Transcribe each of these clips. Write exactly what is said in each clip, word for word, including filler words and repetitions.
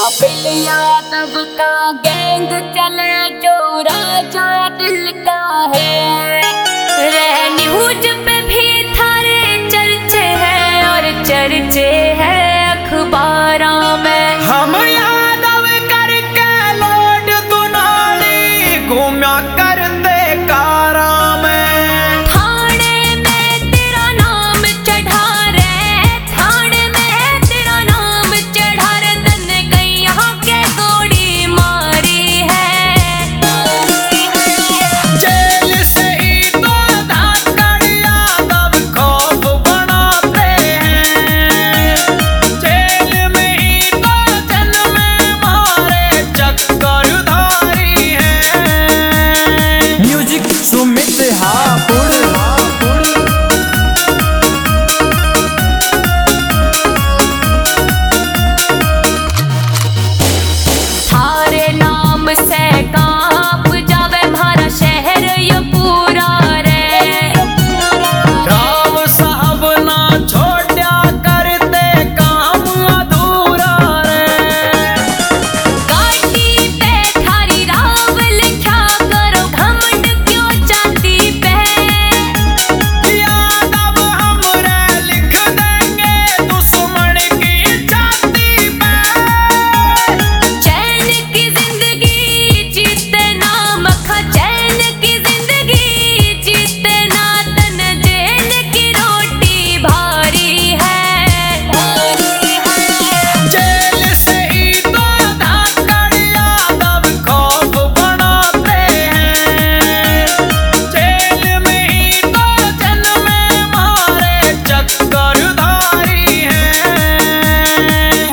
कपिल यादव का गैंग चले जो राजा दिल का है। न्यूज पे भी थारे चर्चे हैं और चर्चे हैं अखबारों में। हम यादव करके लोड दुनाली घूमा करते कारा में। थाने में तेरा नाम चढ़ा रे, थाने में तेरा नाम चढ़ा रे, तन्ने कहीं यहाँ के गोली मारी है। जेल से ही तो धाकड़ यादव खौफ बनाते हैं। जेल में ही तो जन्म मारे चक्रधारी हैं। म्यूजिक सुमित हापुड़। थारे नाम से कांप जावे हमारा शहर ये पूरा रे। राव साहब ना छोड़ा करते काम अधूरा रे। गाड़ी पे थारी राव लिखा करो, घमंड क्यों जाती पे। यादव हमरे लिख देंगे दुश्मन की जाति पे। चैन की जिंदगी जीते ना मखा, चैन की जिंदगी जीते ना, तन जेल की रोटी भारी है। जेल से ही तो धाकड़ यादव खौफ बनाते हैं। जेल में ही तो जन्म मारे चक्रधारी हैं।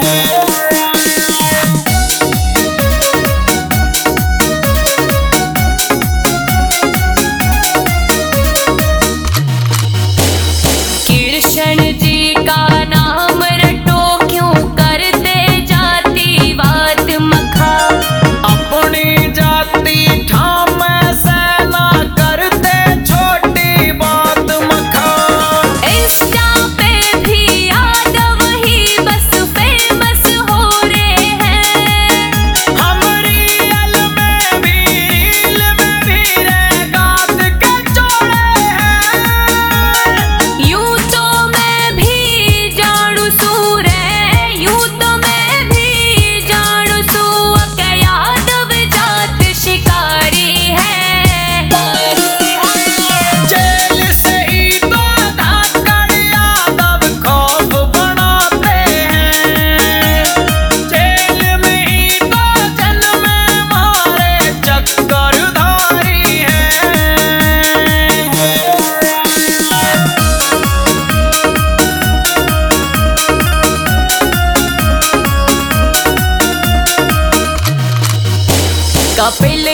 कृष्ण जी का नाम रटो, क्यों करते जातिवाद मखा। अपनी जाति ठाम से ना करते छोटी बात मखा। इंस्टा पे भी यादव ही बस फेमस हो रहे हैं। हम रियल में भी रील में भी रेगात के जोड़े हैं। यूं तो मैं भी जानू सूरे, यूं तो मैं भी जानू सू के यादव जात शिकारी है। जेल से ही तो धाकड़ यादव खौफ बनाते हैं। जेल में ही तो जन्म मारे चक्रधारी हैं। कपिल